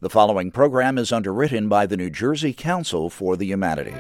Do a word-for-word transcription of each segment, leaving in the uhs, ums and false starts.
The following program is underwritten by the New Jersey Council for the Humanities.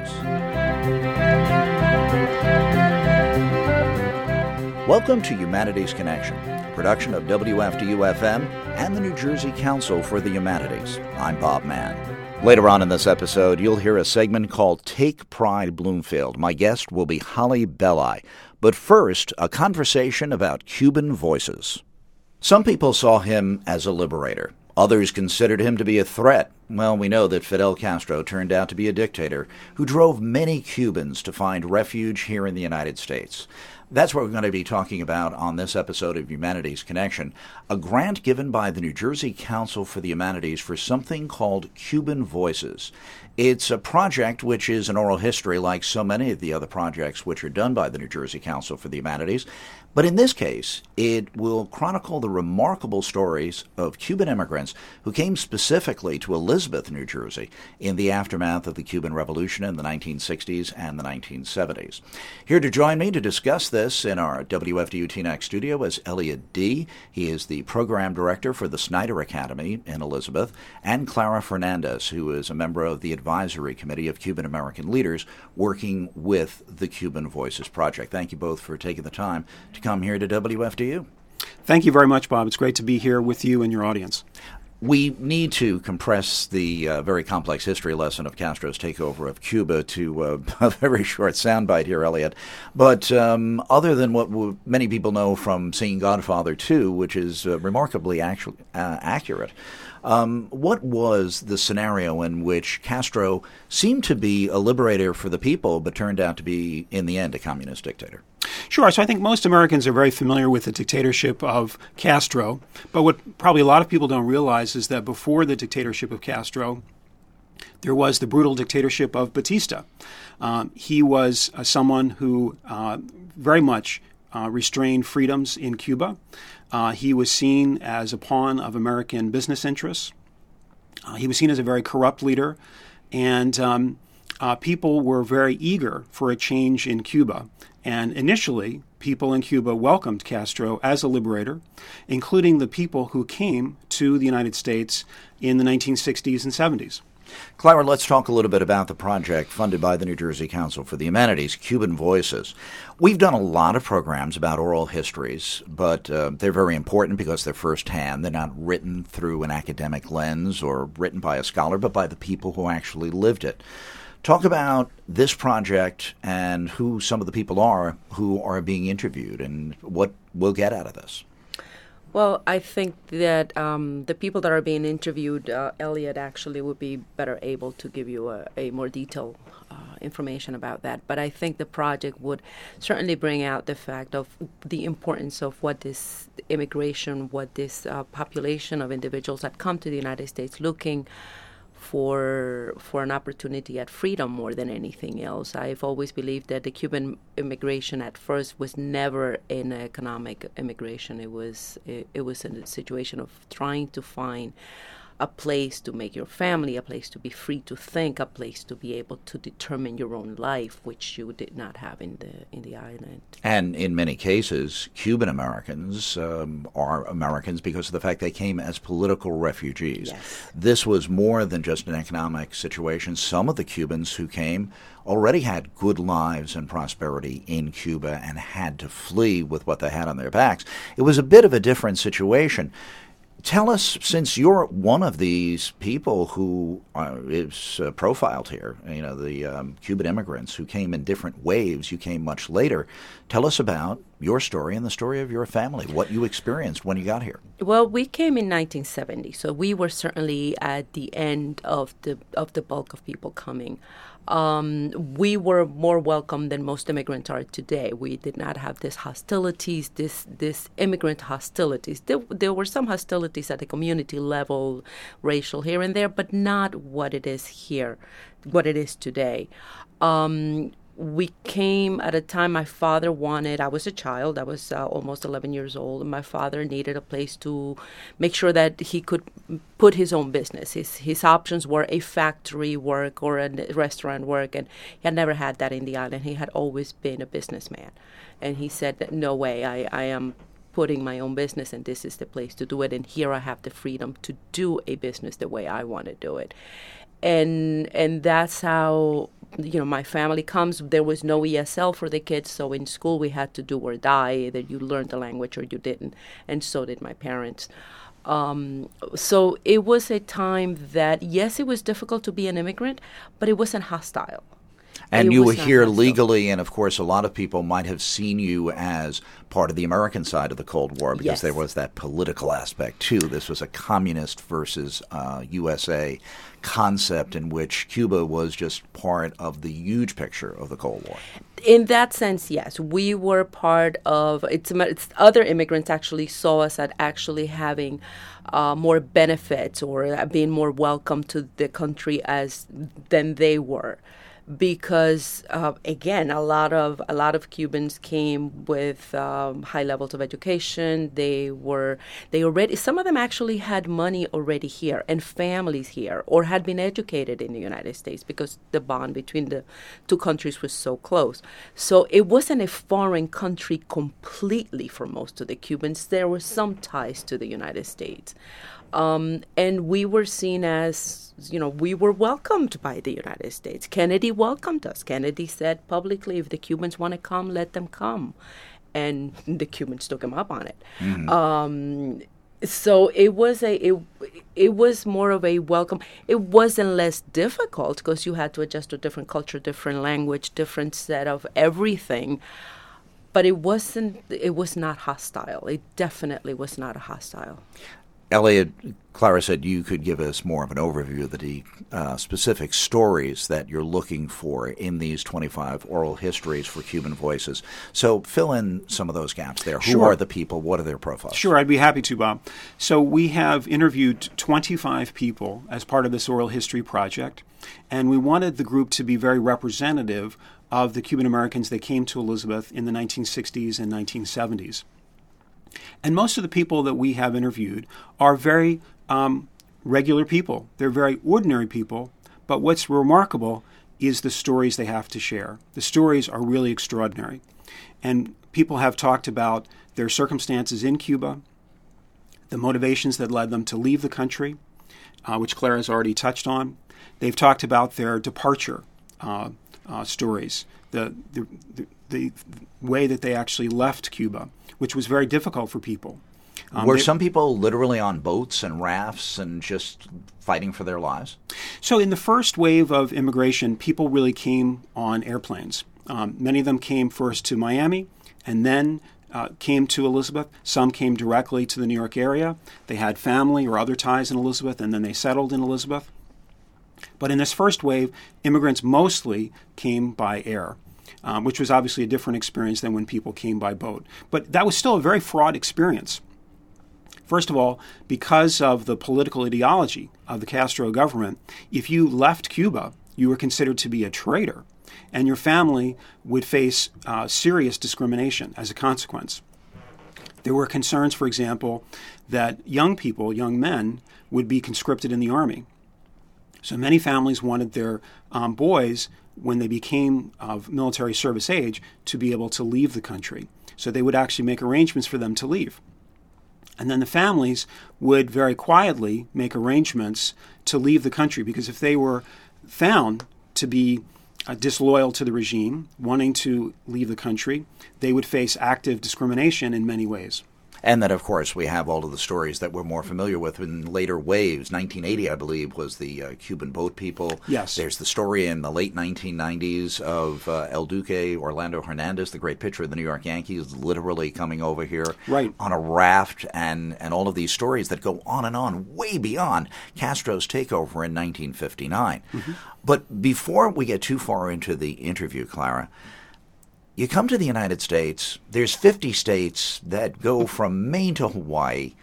Welcome to Humanities Connection, a production of W F D U F M and the New Jersey Council for the Humanities. I'm Bob Mann. Later on in this episode, you'll hear a segment called Take Pride Bloomfield. My guest will be Holly Belli. But first, a conversation about Cuban voices. Some people saw him as a liberator. Others considered him to be a threat. Well, we know that Fidel Castro turned out to be a dictator who drove many Cubans to find refuge here in the United States. That's what we're going to be talking about on this episode of Humanities Connection, a grant given by the New Jersey Council for the Humanities for something called Cuban Voices. It's a project which is an oral history like so many of the other projects which are done by the New Jersey Council for the Humanities. But in this case, it will chronicle the remarkable stories of Cuban immigrants who came specifically to Elizabeth, New Jersey, in the aftermath of the Cuban Revolution in the nineteen sixties and the nineteen seventies. Here to join me to discuss this in our W F D U T N X studio is Elliot Dee. He is the program director for the Snyder Academy in Elizabeth, and Clara Fernandez, who is a member of the advisory committee of Cuban American leaders working with the Cuban Voices Project. Thank you both for taking the time to come here to W F D U. Thank you very much, Bob. It's great to be here with you and your audience. We need to compress the uh, very complex history lesson of Castro's takeover of Cuba to uh, a very short soundbite here, Elliot. But um, other than what w- many people know from seeing Godfather two, which is uh, remarkably actu- uh, accurate, um, what was the scenario in which Castro seemed to be a liberator for the people, but turned out to be, in the end, a communist dictator? Sure. So I think most Americans are very familiar with the dictatorship of Castro. But what probably a lot of people don't realize is that before the dictatorship of Castro, there was the brutal dictatorship of Batista. Um, he was uh, someone who uh, very much uh, restrained freedoms in Cuba. Uh, he was seen as a pawn of American business interests. Uh, he was seen as a very corrupt leader. And um, uh, people were very eager for a change in Cuba. And initially, people in Cuba welcomed Castro as a liberator, including the people who came to the United States in the nineteen sixties and seventies. Clara, let's talk a little bit about the project funded by the New Jersey Council for the Humanities, Cuban Voices. We've done a lot of programs about oral histories, but uh, they're very important because they're firsthand. They're not written through an academic lens or written by a scholar, but by the people who actually lived it. Talk about this project and who some of the people are who are being interviewed and what we'll get out of this. Well, I think that um, the people that are being interviewed, uh, Elliot actually would be better able to give you a, a more detailed uh, information about that. But I think the project would certainly bring out the fact of the importance of what this immigration, what this uh, population of individuals that come to the United States looking for for an opportunity at freedom more than anything else. I've always believed that the Cuban immigration at first was never an economic immigration. It was it, it was a situation of trying to find a place to make your family, a place to be free to think, a place to be able to determine your own life, which you did not have in the in the island. And in many cases, Cuban Americans um, are Americans because of the fact they came as political refugees. Yes. This was more than just an economic situation. Some of the Cubans who came already had good lives and prosperity in Cuba and had to flee with what they had on their backs. It was a bit of a different situation. Tell us, since you're one of these people who uh, is uh, profiled here, you know, the um, Cuban immigrants who came in different waves, you came much later. Tell us about your story and the story of your family, what you experienced when you got here. Well, we came in nineteen seventy, so we were certainly at the end of the of the bulk of people coming. Um, we were more welcome than most immigrants are today. We did not have this hostilities, this this immigrant hostilities. There, there were some hostilities at the community level, racial here and there, but not what it is here, what it is today. Um, we came at a time my father wanted, I was a child, I was uh, almost eleven years old, and my father needed a place to make sure that he could put his own business. His his options were a factory work or a restaurant work, and he had never had that in the island. He had always been a businessman. And he said, no way, I, I am putting my own business, and this is the place to do it. And here I have the freedom to do a business the way I want to do it. And and that's how, you know, my family comes. There was no E S L for the kids, so in school we had to do or die. Either you learned the language or you didn't, and so did my parents. Um, so it was a time that, yes, it was difficult to be an immigrant, but it wasn't hostile. And It you were was not here hostile. legally, and of course, a lot of people might have seen you as part of the American side of the Cold War because Yes. there was that political aspect too. This was a communist versus uh, U S A concept in which Cuba was just part of the huge picture of the Cold War. In that sense, yes, we were part of. It's, it's other immigrants actually saw us at actually having uh, more benefits or being more welcome to the country as than they were. Because uh, again, a lot of a lot of Cubans came with um, high levels of education. They were they already some of them actually had money already here and families here, or had been educated in the United States because the bond between the two countries was so close. So it wasn't a foreign country completely for most of the Cubans. There were some ties to the United States. Um, and we were seen as, you know, we were welcomed by the United States. Kennedy welcomed us. Kennedy said publicly, if the Cubans want to come, let them come. And the Cubans took him up on it. Mm-hmm. Um, so it was a it, it was more of a welcome. It wasn't less difficult because you had to adjust to a different culture, different language, different set of everything. But it wasn't. It was not hostile. It definitely was not a hostile. Elliot, Clara said you could give us more of an overview of the uh, specific stories that you're looking for in these twenty-five oral histories for Cuban Voices. So fill in some of those gaps there. Who Sure. are the people? What are their profiles? Sure, I'd be happy to, Bob. So we have interviewed twenty-five people as part of this oral history project, and we wanted the group to be very representative of the Cuban Americans that came to Elizabeth in the nineteen sixties and nineteen seventies. And most of the people that we have interviewed are very um, regular people. They're very ordinary people. But what's remarkable is the stories they have to share. The stories are really extraordinary. And people have talked about their circumstances in Cuba, the motivations that led them to leave the country, uh, which Clara has already touched on. They've talked about their departure uh, uh, stories, the, the, the, the way that they actually left Cuba, which was very difficult for people. Um, Were they, some people literally on boats and rafts and just fighting for their lives? So in the first wave of immigration, people really came on airplanes. Um, many of them came first to Miami and then uh, came to Elizabeth. Some came directly to the New York area. They had family or other ties in Elizabeth, and then they settled in Elizabeth. But in this first wave, immigrants mostly came by air. Um, which was obviously a different experience than when people came by boat. But that was still a very fraught experience. First of all, because of the political ideology of the Castro government, if you left Cuba, you were considered to be a traitor, and your family would face uh, serious discrimination as a consequence. There were concerns, for example, that young people, young men, would be conscripted in the army. So many families wanted their um, boys, when they became of military service age, to be able to leave the country. So they would actually make arrangements for them to leave. And then the families would very quietly make arrangements to leave the country, because if they were found to be uh, disloyal to the regime, wanting to leave the country, they would face active discrimination in many ways. And then, of course, we have all of the stories that we're more familiar with in later waves. nineteen eighty, I believe, was the uh, Cuban boat people. Yes. There's the story in the late nineteen nineties of uh, El Duque, Orlando Hernandez, the great pitcher of the New York Yankees, literally coming over here right. on a raft, and, and all of these stories that go on and on, way beyond Castro's takeover in nineteen fifty-nine. Mm-hmm. But before we get too far into the interview, Clara, you come to the United States, there's fifty states that go from Maine to Hawaii.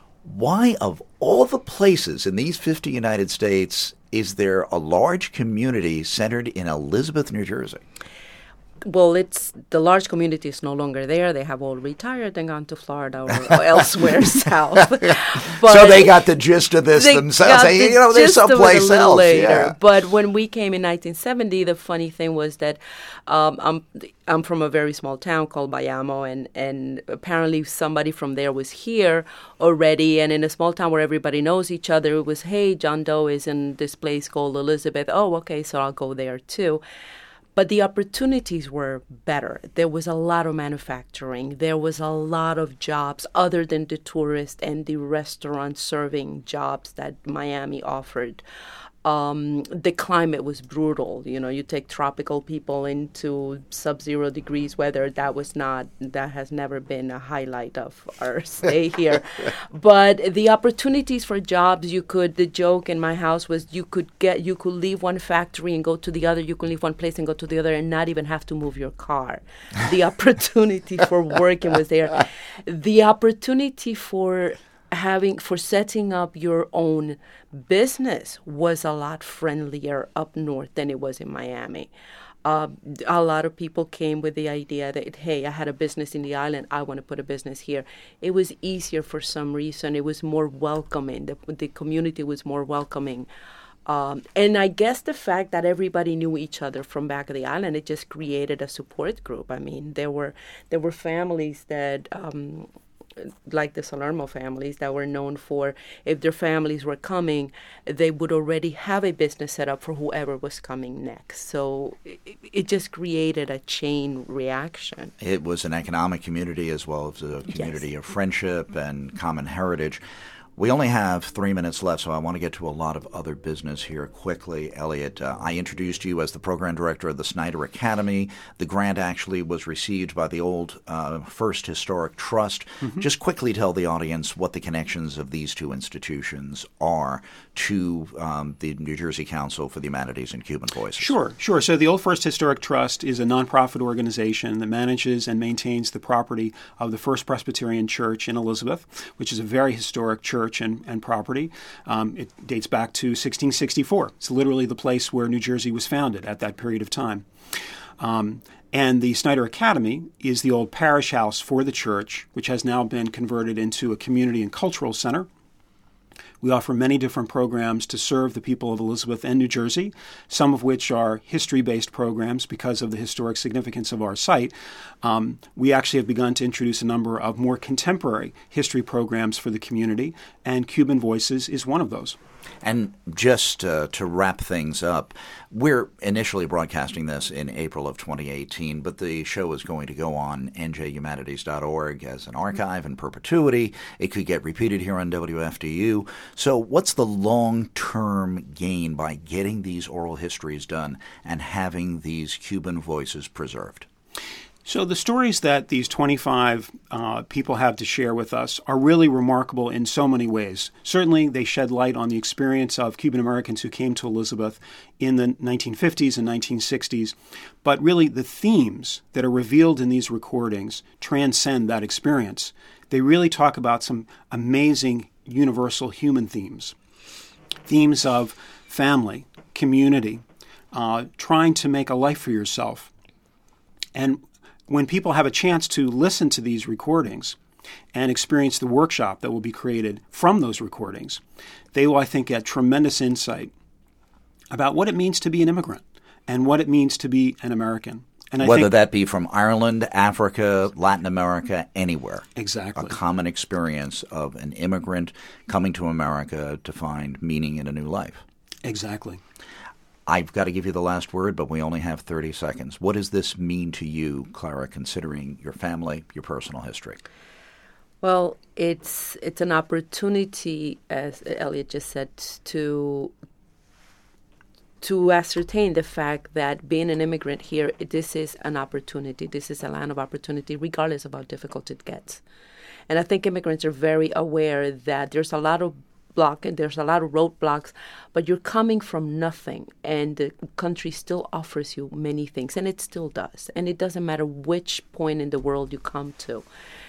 Why, of all the places in these fifty United States, is there a large community centered in Elizabeth, New Jersey? Well, it's the large community is no longer there. They have all retired and gone to Florida or, or elsewhere south. But so they got the gist of this themselves. Hey, the you know, there's someplace else. Later. Yeah. But when we came in nineteen seventy, the funny thing was that um, I'm I'm from a very small town called Bayamo, and and apparently somebody from there was here already. And in a small town where everybody knows each other, it was, hey, John Doe is in this place called Elizabeth. Oh, okay, so I'll go there too. But the opportunities were better. There was a lot of manufacturing. There was a lot of jobs other than the tourist and the restaurant serving jobs that Miami offered. Um, the climate was brutal. You know, you take tropical people into sub-zero degrees weather. That was not, that has never been a highlight of our stay here. But the opportunities for jobs, you could, the joke in my house was you could get, you could leave one factory and go to the other. You could leave one place and go to the other and not even have to move your car. The opportunity for working was there. The opportunity for having for setting up your own business was a lot friendlier up north than it was in Miami. Uh, a lot of people came with the idea that, hey, I had a business in the island, I want to put a business here. It was easier for some reason. It was more welcoming. The, the community was more welcoming. Um, and I guess the fact that everybody knew each other from back of the island, it just created a support group. I mean, there were there were families that... Um, like the Salerno families that were known for, if their families were coming, they would already have a business set up for whoever was coming next. So it, it just created a chain reaction. It was an economic community as well as a community yes. of friendship and common heritage. We only have three minutes left, so I want to get to a lot of other business here quickly. Elliot, uh, I introduced you as the program director of the Snyder Academy. The grant actually was received by the old uh, First Historic Trust. Mm-hmm. Just quickly tell the audience what the connections of these two institutions are to um, the New Jersey Council for the Humanities and Cuban Voices. Sure, sure. So the Old First Historic Trust is a nonprofit organization that manages and maintains the property of the First Presbyterian Church in Elizabeth, which is a very historic church and, and property. Um, it dates back to sixteen sixty-four. It's literally the place where New Jersey was founded at that period of time. Um, and the Snyder Academy is the old parish house for the church, which has now been converted into a community and cultural center. We offer many different programs to serve the people of Elizabeth and New Jersey, some of which are history-based programs because of the historic significance of our site. Um, we actually have begun to introduce a number of more contemporary history programs for the community, and Cuban Voices is one of those. And just uh, to wrap things up, we're initially broadcasting this in April of twenty eighteen, but the show is going to go on N J humanities dot org as an archive in perpetuity. It could get repeated here on W F D U. So what's the long-term gain by getting these oral histories done and having these Cuban voices preserved? So the stories that these twenty-five uh, people have to share with us are really remarkable in so many ways. Certainly, they shed light on the experience of Cuban Americans who came to Elizabeth in the nineteen fifties and nineteen sixties. But really, the themes that are revealed in these recordings transcend that experience. They really talk about some amazing universal human themes. Themes of family, community, uh, trying to make a life for yourself. And when people have a chance to listen to these recordings and experience the workshop that will be created from those recordings, they will, I think, get tremendous insight about what it means to be an immigrant and what it means to be an American. And I Whether think, that be from Ireland, Africa, Latin America, anywhere. Exactly. A common experience of an immigrant coming to America to find meaning in a new life. Exactly. I've got to give you the last word, but we only have thirty seconds. What does this mean to you, Clara, considering your family, your personal history? Well, it's it's an opportunity, as Elliot just said, to to ascertain the fact that being an immigrant here, this is an opportunity. This is a land of opportunity, regardless of how difficult it gets. And I think immigrants are very aware that there's a lot of block and there's a lot of roadblocks, but you're coming from nothing, and the country still offers you many things, and it still does. And it doesn't matter which point in the world you come to.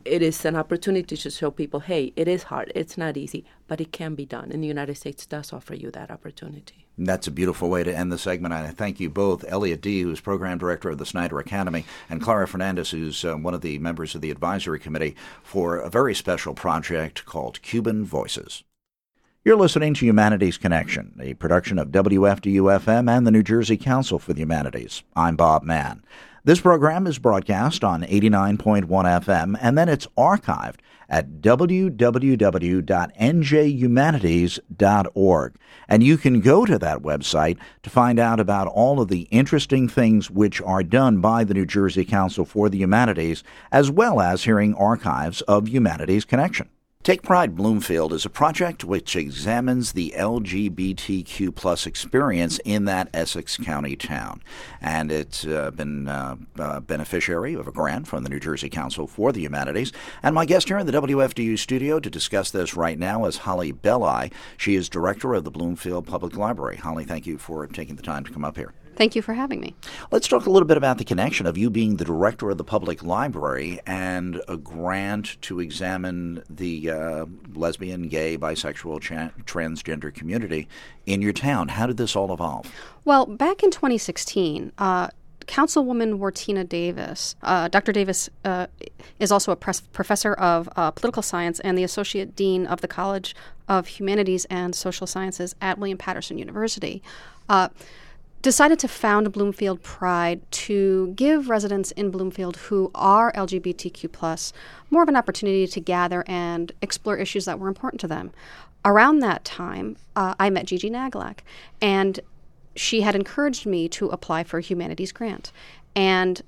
it is an opportunity to show people, hey, it is hard, it's not easy, but it can be done. And the United States does offer you that opportunity. That's a beautiful way to end the segment. I thank you both, Elliot Dee, who's Program Director of the Snyder Academy, and Clara Fernandez, who's uh, one of the members of the Advisory Committee for a very special project called Cuban Voices. You're listening to Humanities Connection, a production of W F D U F M and the New Jersey Council for the Humanities. I'm Bob Mann. This program is broadcast on eighty-nine point one F M, and then it's archived at w w w dot n j humanities dot org. And you can go to that website to find out about all of the interesting things which are done by the New Jersey Council for the Humanities, as well as hearing archives of Humanities Connection. Take Pride Bloomfield is a project which examines the L G B T Q plus experience in that Essex County town. And it's uh, been uh, a beneficiary of a grant from the New Jersey Council for the Humanities. And my guest here in the W F D U studio to discuss this right now is Holly Belli. She is director of the Bloomfield Public Library. Holly, thank you for taking the time to come up here. Thank you for having me. Let's talk a little bit about the connection of you being the director of the public library and a grant to examine the uh, lesbian, gay, bisexual, cha- transgender community in your town. How did this all evolve? Well, back in twenty sixteen, uh, Councilwoman Wartina Davis, uh, Doctor Davis uh, is also a pres- professor of uh, political science and the associate dean of the College of Humanities and Social Sciences at William Patterson University. Uh, decided to found Bloomfield Pride to give residents in Bloomfield who are L G B T Q plus more of an opportunity to gather and explore issues that were important to them. Around that time, uh, I met Gigi Nagelak, and she had encouraged me to apply for a humanities grant. And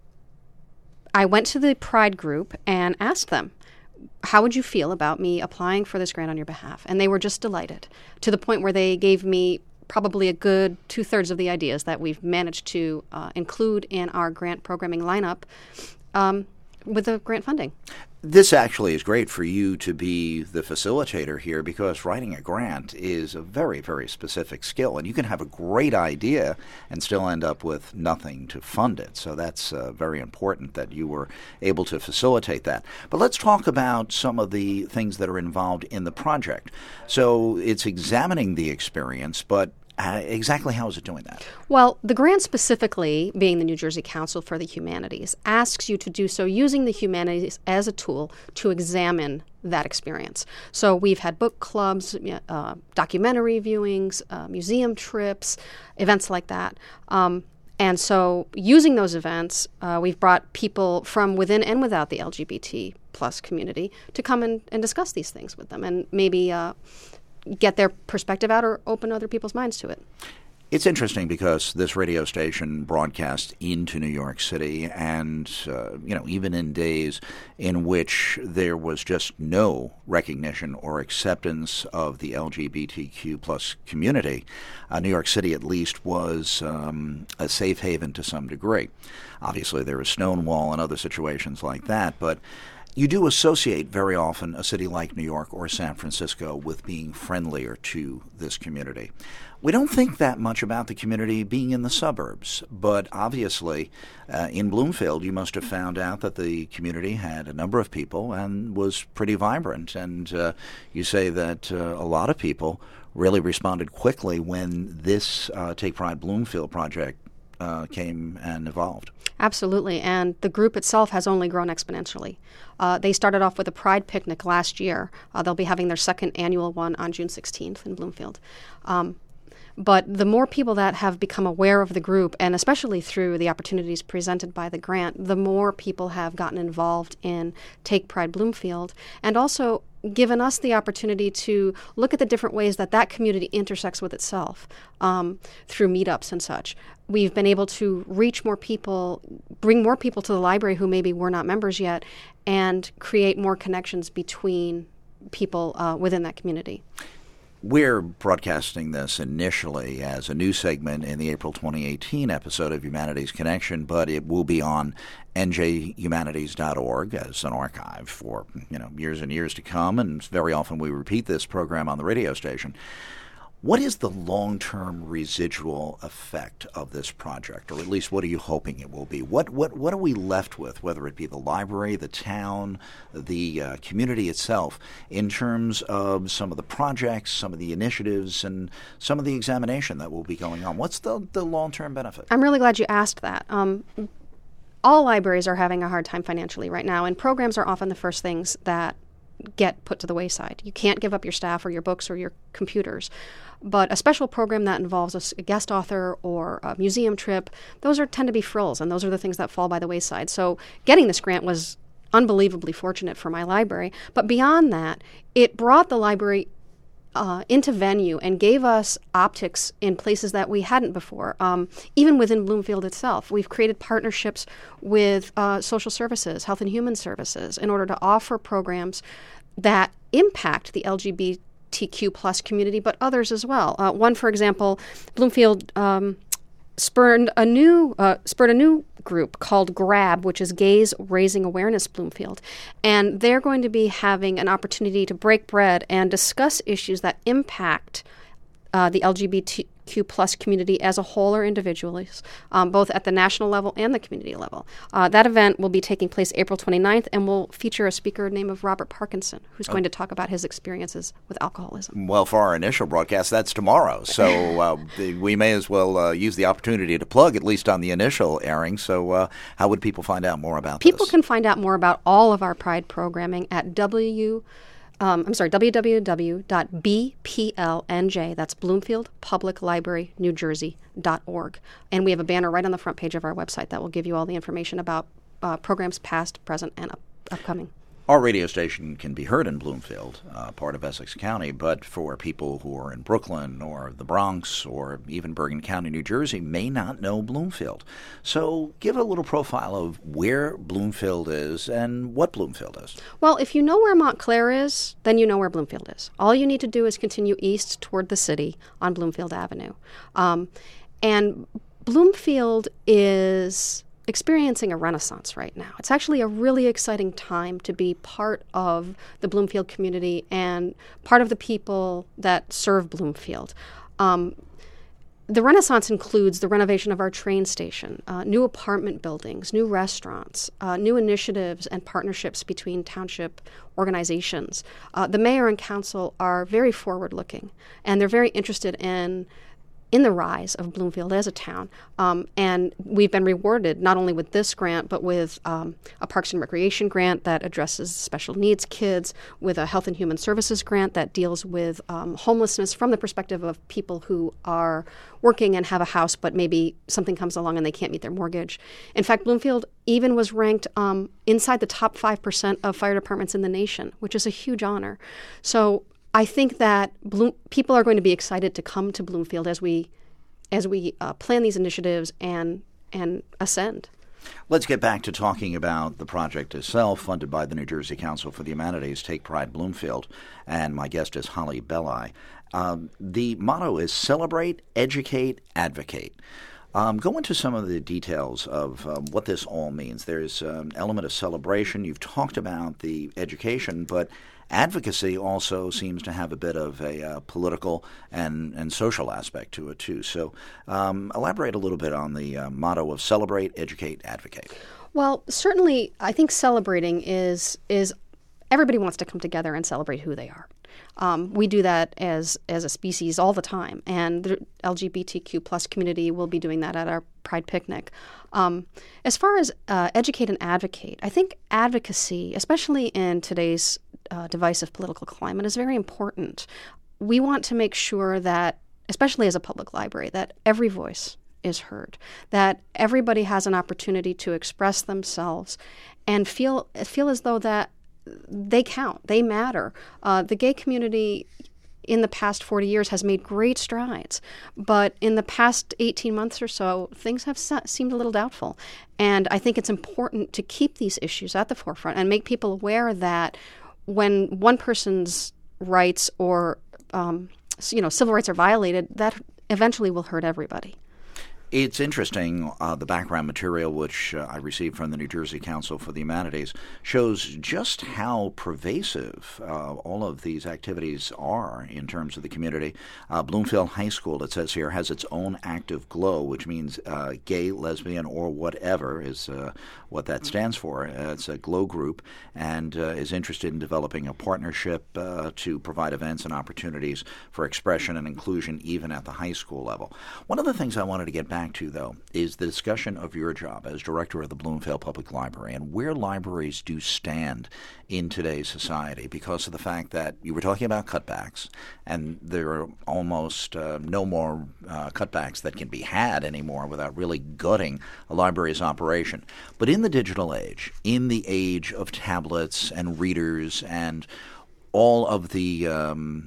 I went to the Pride group and asked them, how would you feel about me applying for this grant on your behalf? And they were just delighted, to the point where they gave me probably a good two-thirds of the ideas that we've managed to uh, include in our grant programming lineup um, with the grant funding. This actually is great for you to be the facilitator here, because writing a grant is a very, very specific skill, and you can have a great idea and still end up with nothing to fund it. So that's uh, very important that you were able to facilitate that. But let's talk about some of the things that are involved in the project. So it's examining the experience, but Uh, exactly how is it doing that? Well, the grant specifically, being the New Jersey Council for the Humanities, asks you to do so using the humanities as a tool to examine that experience. So we've had book clubs, uh, documentary viewings, uh, museum trips, events like that. Um, and so using those events, uh, we've brought people from within and without the L G B T plus community to come and, and discuss these things with them, and maybe uh, get their perspective out or open other people's minds to it. It's interesting because this radio station broadcasts into New York City, and, uh, you know, even in days in which there was just no recognition or acceptance of the L G B T Q plus community, uh, New York City at least was um, a safe haven to some degree. Obviously, there was Stonewall and other situations like that, but you do associate very often a city like New York or San Francisco with being friendlier to this community. We don't think that much about the community being in the suburbs, but obviously uh, in Bloomfield you must have found out that the community had a number of people and was pretty vibrant. And uh, you say that uh, a lot of people really responded quickly when this uh, Take Pride Bloomfield project uh, came and evolved. Absolutely, and the group itself has only grown exponentially. Uh, they started off with a Pride picnic last year. Uh, they'll be having their second annual one on June sixteenth in Bloomfield. Um, but the more people that have become aware of the group, and especially through the opportunities presented by the grant, the more people have gotten involved in Take Pride Bloomfield, and also given us the opportunity to look at the different ways that that community intersects with itself um, through meetups and such. We've been able to reach more people, bring more people to the library who maybe were not members yet, and create more connections between people uh, within that community. We're broadcasting this initially as a new segment in the April twenty eighteen episode of Humanities Connection, but it will be on n j humanities dot org as an archive for, you know, years and years to come, and very often we repeat this program on the radio station. What is the long-term residual effect of this project, or at least what are you hoping it will be? What what what are we left with, whether it be the library, the town, the uh, community itself, in terms of some of the projects, some of the initiatives, and some of the examination that will be going on? What's the, the long-term benefit? I'm really glad you asked that. Um, all libraries are having a hard time financially right now, and programs are often the first things that get put to the wayside. You can't give up your staff or your books or your computers. But a special program that involves a, a guest author or a museum trip, those are tend to be frills, and those are the things that fall by the wayside. So getting this grant was unbelievably fortunate for my library. But beyond that, it brought the library uh, into venue and gave us optics in places that we hadn't before. Um, even within Bloomfield itself, we've created partnerships with uh, social services, health and human services, in order to offer programs that impact the L G B T Q plus community, but others as well. Uh, one, for example, Bloomfield um, spurred a new uh, spurred a new group called GRAB, which is Gays Raising Awareness Bloomfield, and they're going to be having an opportunity to break bread and discuss issues that impact uh, the L G B T Q plus community as a whole or individually, um, both at the national level and the community level. Uh, that event will be taking place April twenty-ninth and will feature a speaker named of Robert Parkinson, who's oh. going to talk about his experiences with alcoholism. Well, for our initial broadcast, that's tomorrow, so uh, we may as well uh, use the opportunity to plug, at least on the initial airing. So uh, how would people find out more about people this? People can find out more about all of our Pride programming at W. Um, I'm sorry, w w w dot b p l n j, that's Bloomfield Public Library, New Jersey, dot org. And we have a banner right on the front page of our website that will give you all the information about uh, programs past, present, and up- upcoming. Our radio station can be heard in Bloomfield, uh, part of Essex County, but for people who are in Brooklyn or the Bronx or even Bergen County, New Jersey, may not know Bloomfield. So give a little profile of where Bloomfield is and what Bloomfield is. Well, if you know where Montclair is, then you know where Bloomfield is. All you need to do is continue east toward the city on Bloomfield Avenue. Um, and Bloomfield is experiencing a renaissance right now. It's actually a really exciting time to be part of the Bloomfield community and part of the people that serve Bloomfield. Um, the renaissance includes the renovation of our train station, uh, new apartment buildings, new restaurants, uh, new initiatives and partnerships between township organizations. Uh, the mayor and council are very forward-looking, and they're very interested in in the rise of Bloomfield as a town. Um, and we've been rewarded not only with this grant, but with um, a Parks and Recreation grant that addresses special needs kids, with a Health and Human Services grant that deals with um, homelessness from the perspective of people who are working and have a house, but maybe something comes along and they can't meet their mortgage. In fact, Bloomfield even was ranked um, inside the top five percent of fire departments in the nation, which is a huge honor. So I think that Bloom, people are going to be excited to come to Bloomfield as we as we uh, plan these initiatives and and ascend. Let's get back to talking about the project itself, funded by the New Jersey Council for the Humanities, Take Pride Bloomfield, and my guest is Holly Belli. Um, the motto is Celebrate, Educate, Advocate. Um, go into some of the details of um, what this all means. There's an element of celebration. You've talked about the education, but advocacy also seems to have a bit of a uh, political and, and social aspect to it, too. So um, elaborate a little bit on the uh, motto of Celebrate, Educate, Advocate. Well, certainly I think celebrating is is everybody wants to come together and celebrate who they are. Um, we do that as as a species all the time, and the L G B T Q plus community will be doing that at our Pride Picnic. Um, as far as uh, educate and advocate, I think advocacy, especially in today's uh, divisive political climate, is very important. We want to make sure that, especially as a public library, that every voice is heard, that everybody has an opportunity to express themselves and feel feel as though that they count, they matter. Uh, the gay community in the past forty years has made great strides, but in the past eighteen months or so, things have se- seemed a little doubtful. And I think it's important to keep these issues at the forefront and make people aware that when one person's rights or um, you know civil rights are violated, that eventually will hurt everybody. It's interesting, uh, the background material which uh, I received from the New Jersey Council for the Humanities shows just how pervasive uh, all of these activities are in terms of the community. Uh, Bloomfield High School, it says here, has its own active GLOW, which means uh, gay, lesbian, or whatever is uh, what that stands for. Uh, it's a GLOW group and uh, is interested in developing a partnership uh, to provide events and opportunities for expression and inclusion even at the high school level. One of the things I wanted to get back to, though, is the discussion of your job as director of the Bloomfield Public Library and where libraries do stand in today's society because of the fact that you were talking about cutbacks, and there are almost uh, no more uh, cutbacks that can be had anymore without really gutting a library's operation. But in the digital age, in the age of tablets and readers and all of the um,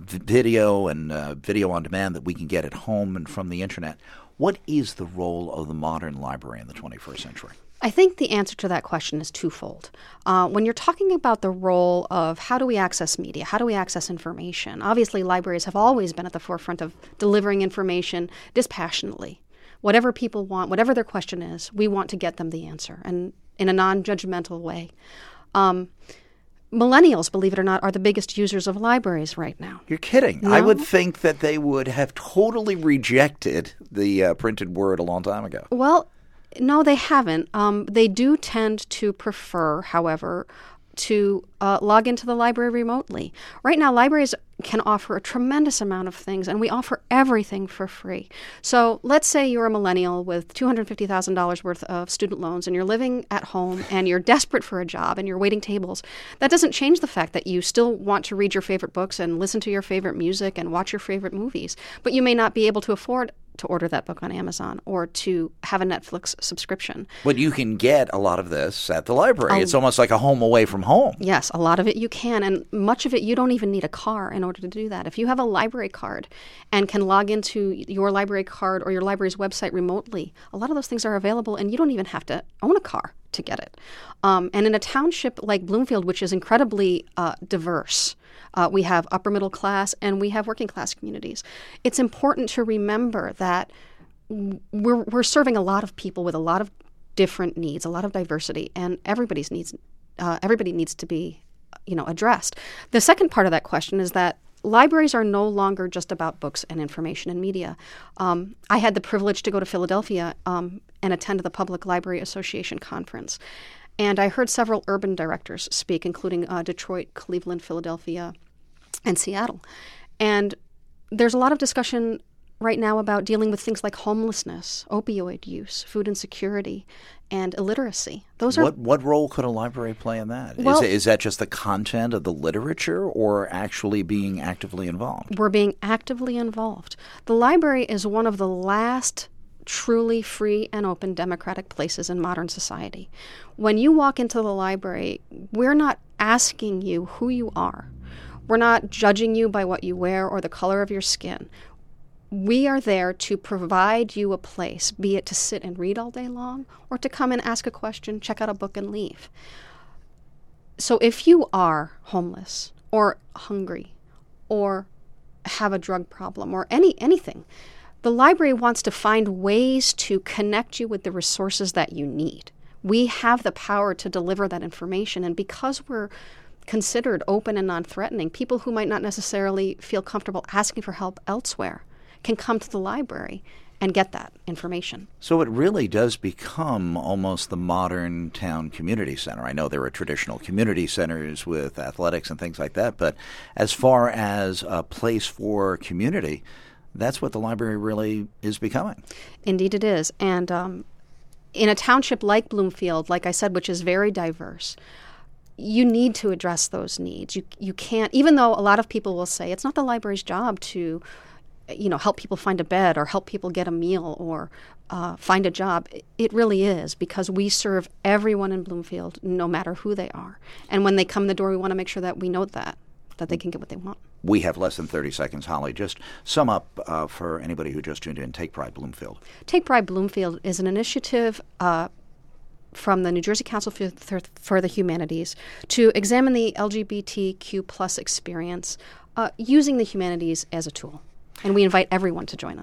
video and uh, video on demand that we can get at home and from the internet, what is the role of the modern library in the twenty-first century? I think the answer to that question is twofold. Uh, when you're talking about the role of how do we access media, how do we access information, obviously libraries have always been at the forefront of delivering information dispassionately. Whatever people want, whatever their question is, we want to get them the answer, and in a non-judgmental way. Um, Millennials, believe it or not, are the biggest users of libraries right now. You're kidding. No? I would think that they would have totally rejected the uh, printed word a long time ago. Well, no, they haven't. Um, they do tend to prefer, however, to uh, log into the library remotely. Right now, libraries can offer a tremendous amount of things, and we offer everything for free. So let's say you're a millennial with two hundred fifty thousand dollars worth of student loans, and you're living at home, and you're desperate for a job, and you're waiting tables. That doesn't change the fact that you still want to read your favorite books and listen to your favorite music and watch your favorite movies, but you may not be able to afford to order that book on Amazon or to have a Netflix subscription. But you can get a lot of this at the library. Oh, it's almost like a home away from home. Yes, a lot of it you can, and much of it you don't even need a car in order to do that. If you have a library card and can log into your library card or your library's website remotely, a lot of those things are available, and you don't even have to own a car to get it. Um, and in a township like Bloomfield, which is incredibly uh, diverse, Uh, we have upper middle class and we have working class communities. It's important to remember that we're we're serving a lot of people with a lot of different needs, a lot of diversity, and everybody's needs uh, everybody needs to be, you know, addressed. The second part of that question is that libraries are no longer just about books and information and media. Um, I had the privilege to go to Philadelphia um, and attend the Public Library Association conference. And I heard several urban directors speak, including uh, Detroit, Cleveland, Philadelphia, and Seattle. And there's a lot of discussion right now about dealing with things like homelessness, opioid use, food insecurity, and illiteracy. Those are what what role could a library play in that? Well, is, is that just the content of the literature or actually being actively involved? We're being actively involved. The library is one of the last truly free and open democratic places in modern society. When you walk into the library, we're not asking you who you are. We're not judging you by what you wear or the color of your skin. We are there to provide you a place, be it to sit and read all day long or to come and ask a question, check out a book, and leave. So if you are homeless or hungry or have a drug problem or any anything, the library wants to find ways to connect you with the resources that you need. We have the power to deliver that information, and because we're considered open and non-threatening, people who might not necessarily feel comfortable asking for help elsewhere can come to the library and get that information. So it really does become almost the modern town community center. I know there are traditional community centers with athletics and things like that, but as far as a place for community, that's what the library really is becoming. Indeed it is. And um, in a township like Bloomfield, like I said, which is very diverse, you need to address those needs. You you can't, even though a lot of people will say it's not the library's job to, you know, help people find a bed or help people get a meal or uh, find a job. It really is, because we serve everyone in Bloomfield, no matter who they are. And when they come in the door, we want to make sure that we know that, that they can get what they want. We have less than thirty seconds, Holly. Just sum up uh, for anybody who just tuned in, Take Pride Bloomfield. Take Pride Bloomfield is an initiative uh, from the New Jersey Council for, for the Humanities to examine the L G B T Q plus experience uh, using the humanities as a tool. And we invite everyone to join us.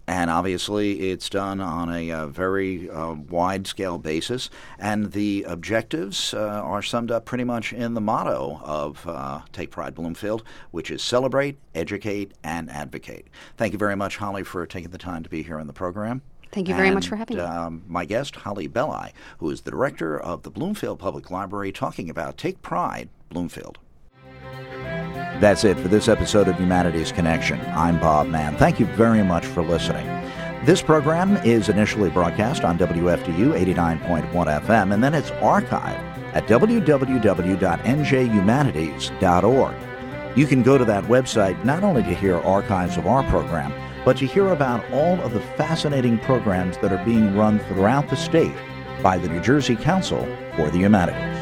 And obviously, it's done on a, uh very uh, wide-scale basis, and the objectives uh, are summed up pretty much in the motto of uh, Take Pride Bloomfield, which is celebrate, educate, and advocate. Thank you very much, Holly, for taking the time to be here on the program. Thank you very and, much for having me. Um, my guest, Holly Belli, who is the director of the Bloomfield Public Library, talking about Take Pride Bloomfield. That's it for this episode of Humanities Connection. I'm Bob Mann. Thank you very much for listening. This program is initially broadcast on W F D U eighty-nine point one F M, and then it's archived at w w w dot n j humanities dot org. You can go to that website not only to hear archives of our program, but to hear about all of the fascinating programs that are being run throughout the state by the New Jersey Council for the Humanities.